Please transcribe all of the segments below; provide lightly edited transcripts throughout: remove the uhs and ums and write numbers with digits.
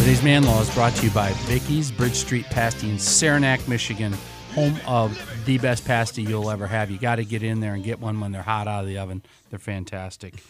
Today's Man Law is brought to you by Vicky's Bridge Street Pasty in Saranac, Michigan, home of the best pasty you'll ever have. You got to get in there and get one when they're hot out of the oven. They're fantastic.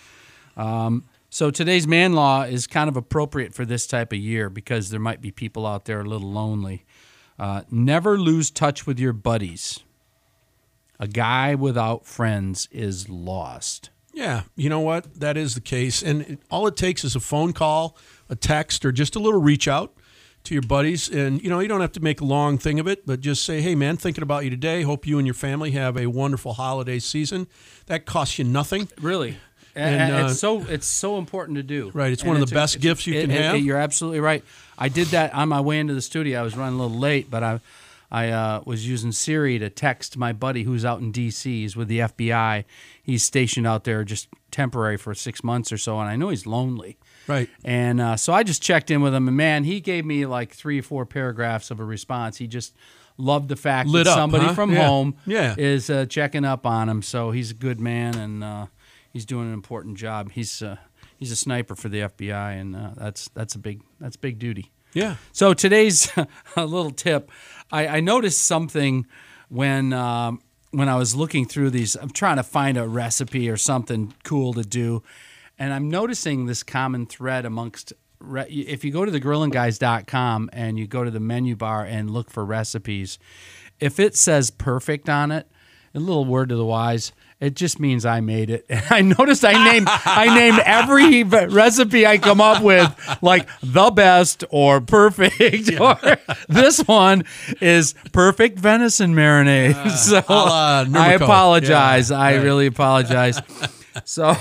So today's Man Law is kind of appropriate for this type of year because there might be people out there a little lonely. Never lose touch with your buddies. A guy without friends is lost. Yeah, you know what? That is the case. And all it takes is a phone call, a text, or just a little reach out to your buddies. And, you don't have to make a long thing of it, but just say, hey, man, thinking about you today. Hope you and your family have a wonderful holiday season. That costs you nothing. Really. And it's so important to do. Right. It's one of the best gifts you can have. You're absolutely right. I did that on my way into the studio. I was running a little late, but I was using Siri to text my buddy who's out in D.C. He's with the FBI. He's stationed out there just temporary for 6 months or so, and I know he's lonely. Right. And so I just checked in with him, and, man, he gave me like 3 or 4 paragraphs of a response. He just loved the fact that somebody from home is checking up on him. So he's a good man, and he's doing an important job. He's a sniper for the FBI, and that's big duty. Yeah. So today's a little tip. I noticed something when I was looking through these. I'm trying to find a recipe or something cool to do, and I'm noticing this common thread amongst. If you go to thegrillandguys.com and you go to the menu bar and look for recipes, if it says perfect on it, a little word to the wise, it just means I made it. And I noticed I named every recipe I come up with like the best or perfect. Or this one is perfect venison marinade. So I apologize. I really apologize. So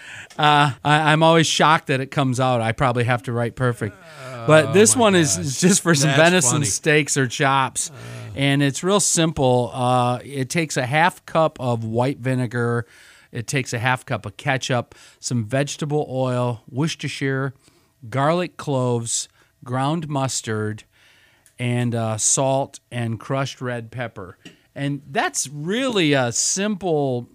I'm always shocked that it comes out. I probably have to write perfect. But this one is just for some venison steaks or chops. And it's real simple. It takes a half cup of white vinegar. It takes a half cup of ketchup, some vegetable oil, Worcestershire, garlic cloves, ground mustard, and salt and crushed red pepper. And that's really a simple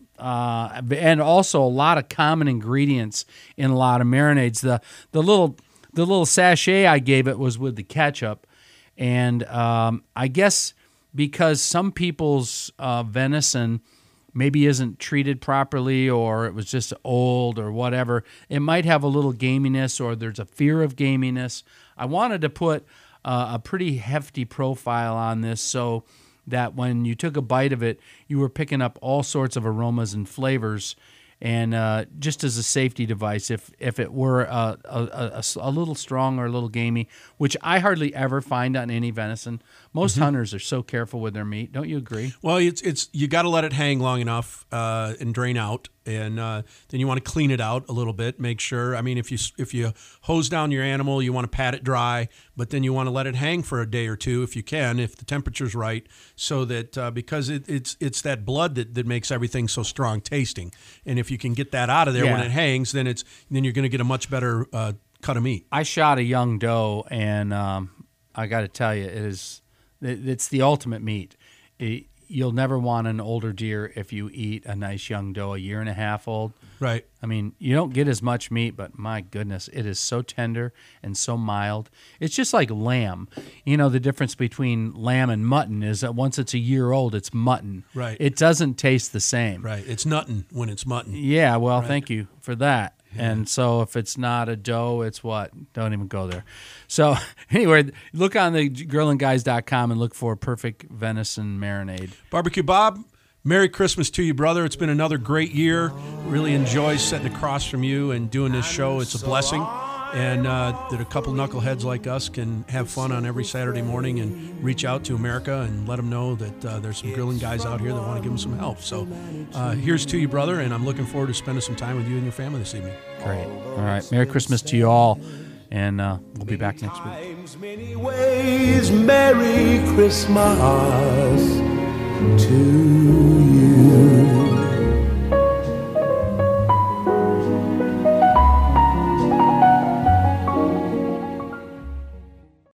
and also a lot of common ingredients in a lot of marinades. The little sachet I gave it was with the ketchup. And I guess because some people's venison maybe isn't treated properly or it was just old or whatever, it might have a little gaminess or there's a fear of gaminess. I wanted to put a pretty hefty profile on this so that when you took a bite of it, you were picking up all sorts of aromas and flavors. And just as a safety device, if it were a little strong or a little gamey, which I hardly ever find on any venison. Most hunters are so careful with their meat. Don't you agree? Well, it's you got to let it hang long enough and drain out, and then you want to clean it out a little bit. Make sure. I mean, if you hose down your animal, you want to pat it dry, but then you want to let it hang for a day or two if you can, if the temperature's right, so that because it's that blood that makes everything so strong tasting, and if you can get that out of there when it hangs, then you're going to get a much better cut of meat. I shot a young doe, and I got to tell you, it's the ultimate meat. You'll never want an older deer if you eat a nice young doe, 1.5 years old. Right. I mean, you don't get as much meat, but my goodness, it is so tender and so mild. It's just like lamb. The difference between lamb and mutton is that once it's 1 year old, it's mutton. Right. It doesn't taste the same. Right. It's nuttin' when it's mutton. Yeah, well, Thank you for that. And so if it's not a doe, it's what? Don't even go there. So anyway, look on the grillandguys.com and look for perfect venison marinade. Barbecue Bob, Merry Christmas to you, brother. It's been another great year. Really enjoy sitting across from you and doing this show. It's a blessing. And that a couple knuckleheads like us can have fun on every Saturday morning and reach out to America and let them know that there's some grilling guys out here that want to give them some help. So here's to you, brother, and I'm looking forward to spending some time with you and your family this evening. Great. All right. Merry Christmas to you all, and we'll be back next week. Many ways, Merry Christmas to you.